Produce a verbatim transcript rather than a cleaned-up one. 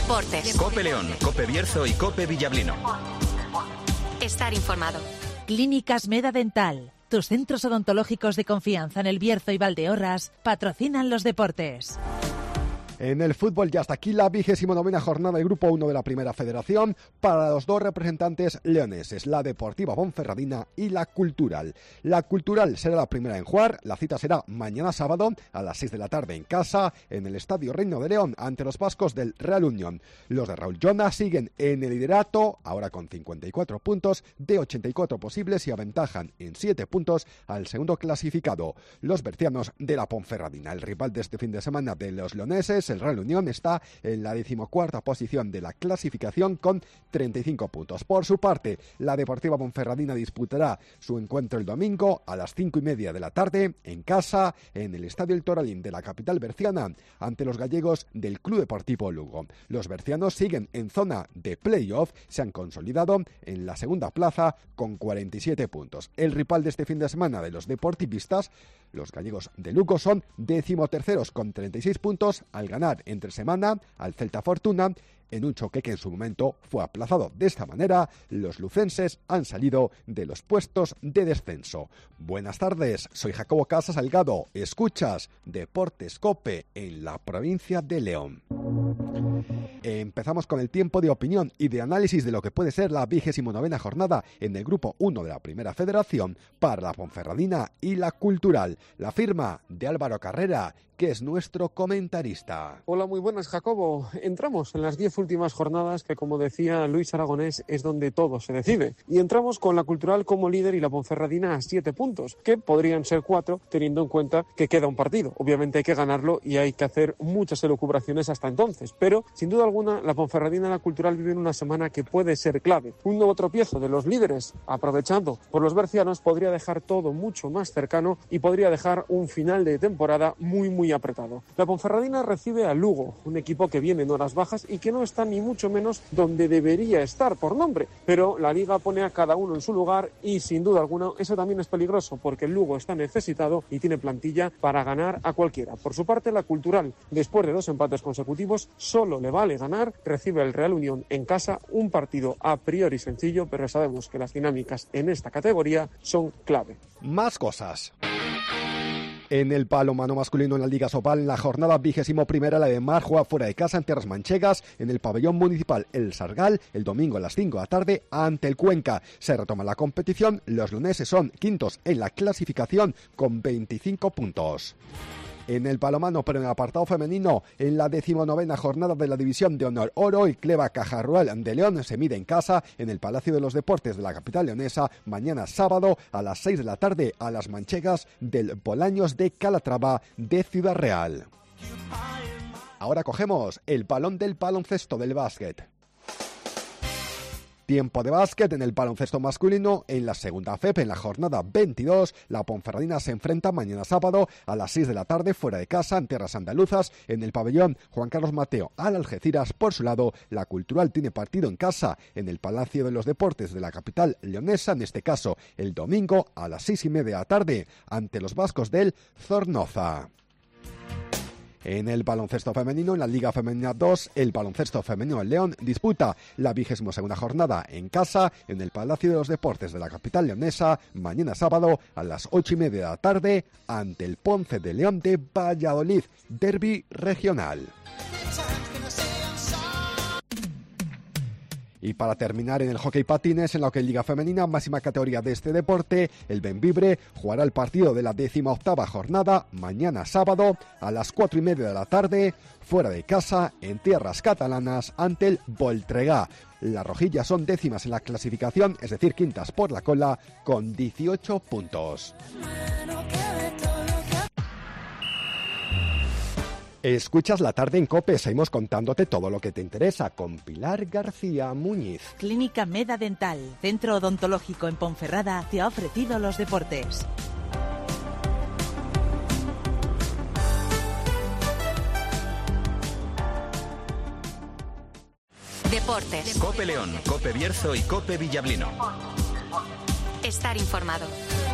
Deportes. Cope León, Cope Bierzo y Cope Villablino. Estar informado. Clínicas Meda Dental. Tus centros odontológicos de confianza en El Bierzo y Valdeorras patrocinan los deportes. En el fútbol ya hasta aquí la vigésimo novena jornada del Grupo uno de la Primera Federación para los dos representantes leoneses, la Deportiva Ponferradina y la Cultural. La Cultural será la primera en jugar, la cita será mañana sábado a las seis de la tarde en casa, en el Estadio Reino de León, ante los vascos del Real Unión. Los de Raúl Llona siguen en el liderato, ahora con cincuenta y cuatro puntos de ochenta y cuatro posibles y aventajan en siete puntos al segundo clasificado, los bercianos de la Ponferradina. El rival de este fin de semana de los leoneses, el Real Unión, está en la decimocuarta posición de la clasificación con treinta y cinco puntos. Por su parte, la Deportiva Ponferradina disputará su encuentro el domingo a las cinco y media de la tarde en casa, en el Estadio El Toralín de la capital berciana, ante los gallegos del Club Deportivo Lugo. Los bercianos siguen en zona de playoff, se han consolidado en la segunda plaza con cuarenta y siete puntos. El rival de este fin de semana de los deportivistas, los gallegos de Lugo, son decimoterceros con treinta y seis puntos al ganar entre semana al Celta Fortuna en un choque que en su momento fue aplazado. De esta manera, los lucenses han salido de los puestos de descenso. Buenas tardes, soy Jacobo Casas Salgado. Escuchas Deportes Cope en la provincia de León. Empezamos con el tiempo de opinión y de análisis de lo que puede ser la vigésimo novena jornada en el Grupo uno de la Primera Federación para la Ponferradina y la Cultural. La firma de Álvaro Carrera, que es nuestro comentarista. Hola, muy buenas, Jacobo. Entramos en las diez últimas jornadas que, como decía Luis Aragonés, es donde todo se decide. Y entramos con la Cultural como líder y la Ponferradina a siete puntos, que podrían ser cuatro, teniendo en cuenta que queda un partido. Obviamente hay que ganarlo y hay que hacer muchas elucubraciones hasta entonces. Pero, sin duda alguna, la Ponferradina y la Cultural viven una semana que puede ser clave. Un nuevo tropiezo de los líderes, aprovechando por los bercianos, podría dejar todo mucho más cercano y podría dejar un final de temporada muy, muy apretado. La Ponferradina recibe a Lugo, un equipo que viene en horas bajas y que no está ni mucho menos donde debería estar por nombre, pero la Liga pone a cada uno en su lugar y sin duda alguna eso también es peligroso porque el Lugo está necesitado y tiene plantilla para ganar a cualquiera. Por su parte, la Cultural, después de dos empates consecutivos, solo le vale ganar, recibe el Real Unión en casa, un partido a priori sencillo, pero sabemos que las dinámicas en esta categoría son clave. Más cosas. En el balonmano masculino en la Liga Sobal, en la jornada vigésimo primera, la de Mar juega fuera de casa en tierras manchegas, en el pabellón municipal El Sargal, el domingo a las cinco de la tarde, ante el Cuenca. Se retoma la competición, los leoneses son quintos en la clasificación con veinticinco puntos. En el balonmano, pero en el apartado femenino, en la decimonovena jornada de la División de Honor Oro, y Cleva Cajarruel de León se mide en casa en el Palacio de los Deportes de la capital leonesa mañana sábado a las seis de la tarde a las manchegas del Bolaños de Calatrava de Ciudad Real. Ahora cogemos el balón del baloncesto del básquet. Tiempo de básquet en el baloncesto masculino en la segunda F E P en la jornada veintidós. La Ponferradina se enfrenta mañana sábado a las seis de la tarde fuera de casa en tierras andaluzas en el pabellón Juan Carlos Mateo al Algeciras. Por su lado, la Cultural tiene partido en casa en el Palacio de los Deportes de la capital leonesa, en este caso el domingo a las seis y media de la tarde ante los vascos del Zornoza. En el baloncesto femenino, en la Liga Femenina dos, el baloncesto femenino en León disputa la vigésima segunda jornada en casa en el Palacio de los Deportes de la capital leonesa mañana sábado a las ocho y media de la tarde ante el Ponce de León de Valladolid, derbi regional. Y para terminar, en el hockey patines, en la que Liga Femenina, máxima categoría de este deporte, el Bembibre jugará el partido de la décima octava jornada mañana sábado a las cuatro y media de la tarde, fuera de casa, en tierras catalanas, ante el Voltregá. Las rojillas son décimas en la clasificación, es decir, quintas por la cola, con dieciocho puntos. Escuchas La Tarde en COPE, seguimos contándote todo lo que te interesa con Pilar García Muñiz. Clínica Meda Dental, centro odontológico en Ponferrada, te ha ofrecido los deportes. Deportes. Cope León, Cope Bierzo y Cope Villablino. Estar informado.